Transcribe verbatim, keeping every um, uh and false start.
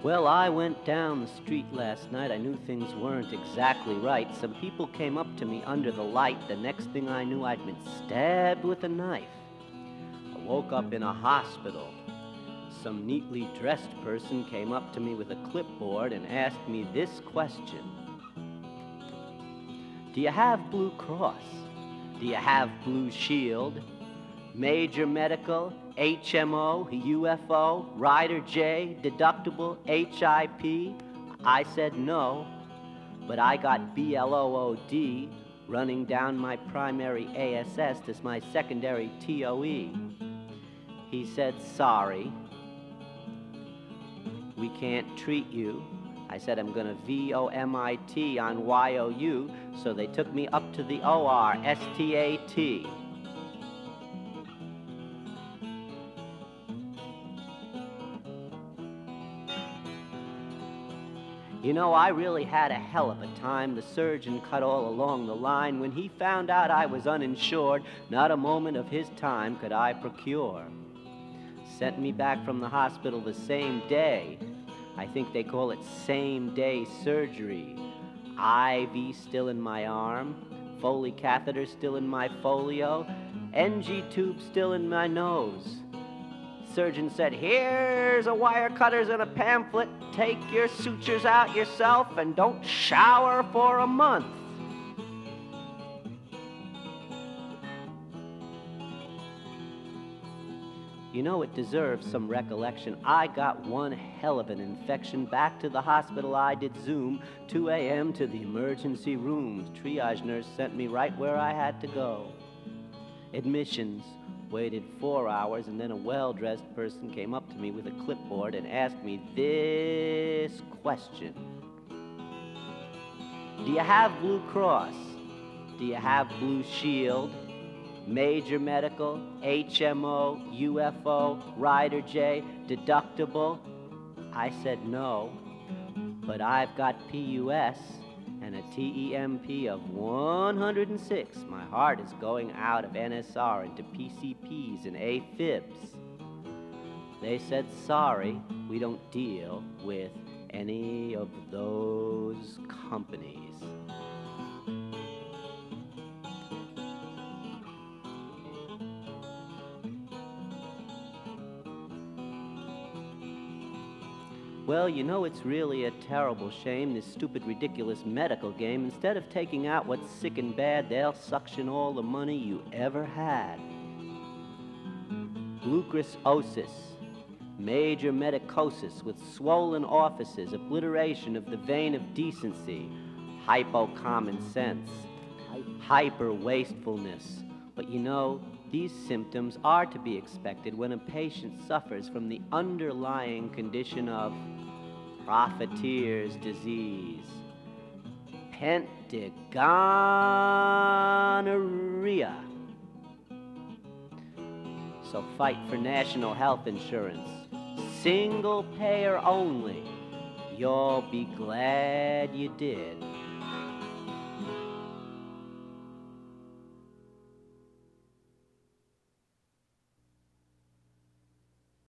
Well, I went down the street last night. I knew things weren't exactly right. Some people came up to me under the light. The next thing I knew, I'd been stabbed with a knife. I woke up in a hospital. Some neatly dressed person came up to me with a clipboard and asked me this question. Do you have Blue Cross? Do you have Blue Shield? Major medical, H M O, U F O, Rider J, deductible, H I P? I said no, but I got B L O O D running down my primary A S S as my secondary T O E. He said, sorry, we can't treat you. I said, I'm gonna V O M I T on Y O U, so they took me up to the O R, S T A T. You know, I really had a hell of a time. The surgeon cut all along the line. When he found out I was uninsured, not a moment of his time could I procure. Sent me back from the hospital the same day. I think they call it same-day surgery. I V still in my arm, Foley catheter still in my folio, N G tube still in my nose. Surgeon said, here's a wire cutters and a pamphlet. Take your sutures out yourself and don't shower for a month. You know, it deserves some recollection. I got one hell of an infection. Back to the hospital I did zoom. two a.m. to the emergency rooms. Triage nurse sent me right where I had to go. Admissions. Waited four hours, and then a well-dressed person came up to me with a clipboard and asked me this question. Do you have Blue Cross? Do you have Blue Shield? Major medical, H M O, U F O, Rider J, deductible? I said no, but I've got P U S and a T E M P of one hundred six. My heart is going out of N S R into P C Ps and A F ibs. They said, sorry, we don't deal with any of those companies. Well, you know, it's really a terrible shame, this stupid, ridiculous medical game. Instead of taking out what's sick and bad, they'll suction all the money you ever had. Glucosis, major medicosis with swollen orifices, obliteration of the vein of decency, hypo-common sense, hyper-wastefulness. But you know, these symptoms are to be expected when a patient suffers from the underlying condition of profiteer's disease, pentagonorrhea. So fight for national health insurance, single payer only. You'll be glad you did.